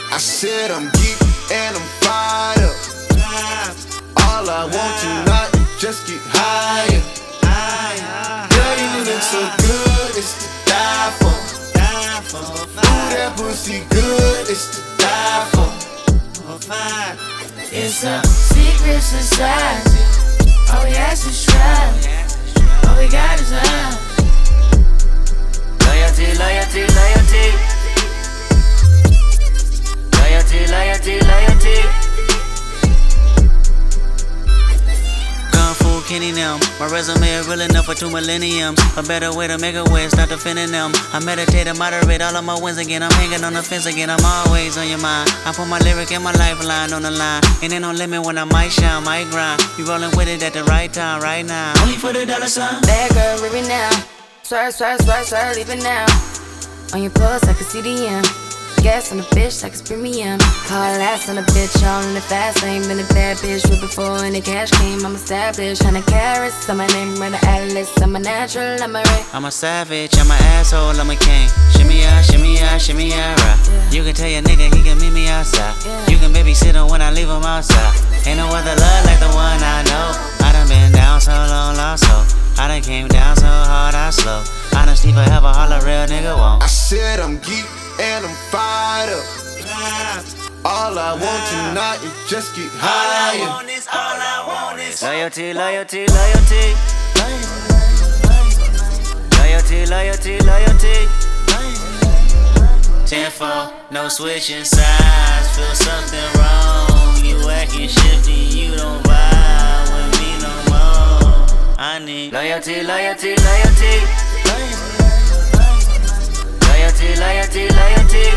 I said I'm geek and I'm fired up. All I want tonight is just get higher. Girl, you look so good, it's to die for. Ooh, that pussy good, it's to die for. It's a secret society. All we ask is try. All we got is love. Loyalty, loyalty, loyalty. Loyalty, loyalty, loyalty. Kung Fu Kenny them. My resume is real enough for 2 millenniums. A better way to make a way, start defending them. I meditate and moderate all of my wins again. I'm hanging on the fence again, I'm always on your mind. I put my lyric and my lifeline on the line. And ain't no limit when I might shine, might grind. You rolling with it at the right time, right now. Only for the dollar sign. Bad girl, leave it now. Swerve, swerve, swerve, swerve, leave it now. On your pulse, I can see the end. Gas on the bitch like it's premium. Hard ass on a bitch, all in the fast lane. Been a bad bitch with before any cash came. I'm established, 100 carats. I'm my name, run the atlas. I'm a natural, I'm a ray. I'm a savage, I'm an asshole, I'm a king. Shimmy ya, shimmy ya, shimmy ya, right. You can tell your nigga he can meet me outside. You can babysit him when I leave him outside. Ain't no other love like the one I know. I done been down so long, lost hope. I done came down so hard, I slow. Honesty forever, all a real nigga won't. I said I'm geek and I'm fired up. All I want tonight is just get higher. All I want is loyalty, loyalty, loyalty. Loyalty, loyalty, loyalty. 10-4, no switching sides. Feel something wrong. You acting shifty, you don't vibe with me no more. I need loyalty, loyalty, loyalty. Loyalty, loyalty, loyalty.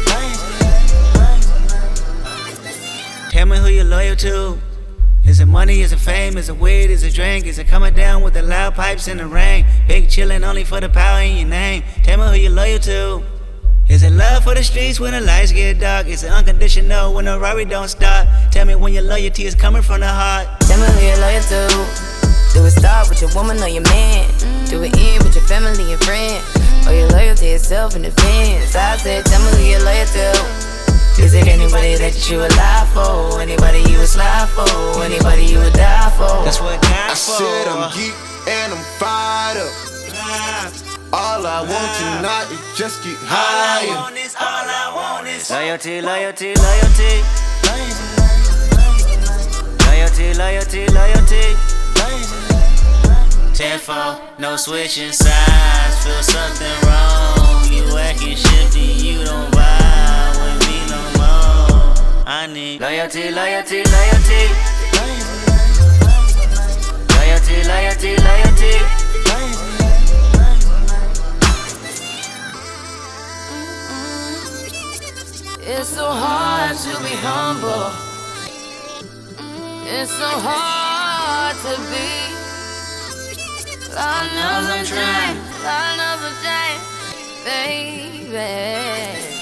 Tell me who you're loyal to. Is it money, is it fame, is it weed, is it drink? Is it coming down with the loud pipes in the rain? Big chillin' only for the power in your name. Tell me who you're loyal to. Is it love for the streets when the lights get dark? Is it unconditional when the Rari don't stop? Tell me when your loyalty is coming from the heart. Tell me who you're loyal to. Do it start with your woman or your man? Do it end with your family and friends? Or your loyalty itself in defense? I said, tell me who you're loyal to. Is it anybody that you would lie for? Anybody you would slide for? Anybody you would die for? That's what I God for. said I'm geek and I'm fired up. All I want tonight is just get higher. All I want is loyalty, loyalty, loyalty. Loyalty, loyalty, loyalty. 10-4, no switching sides. Feel something wrong. You acting shifty, you don't vibe with me no more. I need loyalty, loyalty, loyalty. Loyalty, loyalty, loyalty. It's so hard to be humble. It's so hard to be. Lord knows I'm trying. Lord knows I'm trying, baby.